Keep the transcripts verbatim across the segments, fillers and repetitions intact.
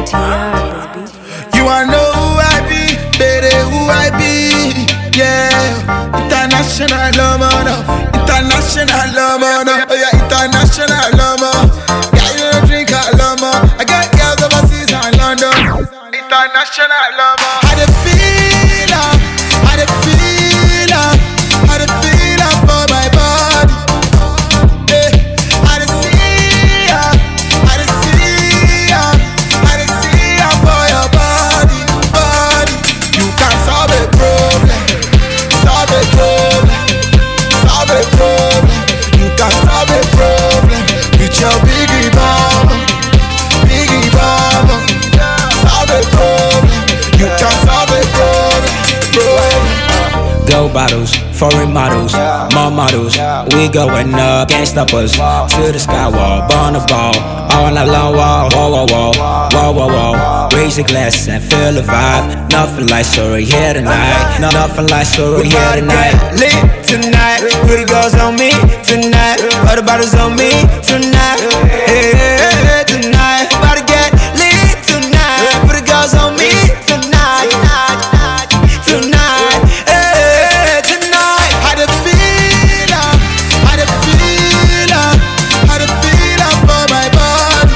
T R, this beat. You wanna know who I be, baby, who I be, yeah. International lover, no. International lover, no. Oh yeah, international lover. Yeah, you don't drink a lover. I got girls overseas and London. International lover. How they feel, uh, how they feel, uh, how they feel uh, for my body. Yeah, how they see, uh, how they see, uh, how they see uh, for your body, body. You can solve a problem, solve a problem, solve a problem. You can solve a problem with your biggie bomb, biggie bomb. Solve a problem, you can solve a problem, problem. Gold bottles, foreign models, more models. We going up, can't stop us. To the sky wall, burn the ball, all night long wall. Whoa, whoa, whoa, whoa, whoa, whoa. Raise your glass and feel the vibe. Nothing like sorry here tonight. No, nothing like sorry here tonight. Lit tonight, pretty girls on me tonight. Other bottles on me tonight. Hey, hey, hey, tonight, about to get lit tonight. Pretty girls on me tonight, tonight, tonight. Hey, tonight. How they feel, uh, how they feel, uh, how they feel uh, for my body.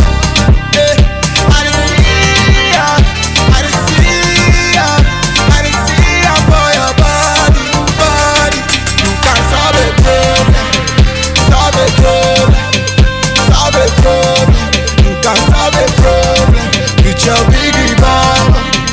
Yeah, how they see, uh, how they see, uh, how they see uh, for your body, body. You can solve a problem, solve a problem, solve a problem. You can solve a problem with your biggie bomb,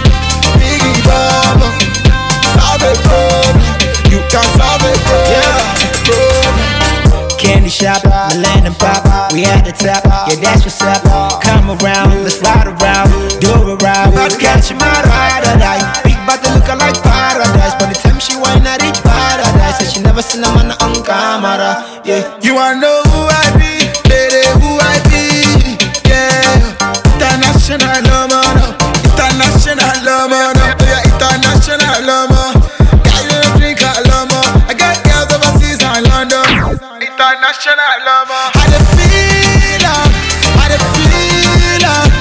biggie bomb. Solve a problem, you can solve a problem, yeah. Problem. Candy shop, Milan and pop, we at the top, yeah that's what's up. Come around, let's ride around, do it right. About to catch you my ride or die. Big body looking like paradise. By the time she whine I reach paradise, and she never seen a man on camera. Yeah, You wanna know who I be, baby, who I be, yeah. International lover, no. International lover, no. Yeah, international lover. Guy, you don't drink a lover. I got girls overseas and London. International lover. How they feel, uh, how they feel, uh,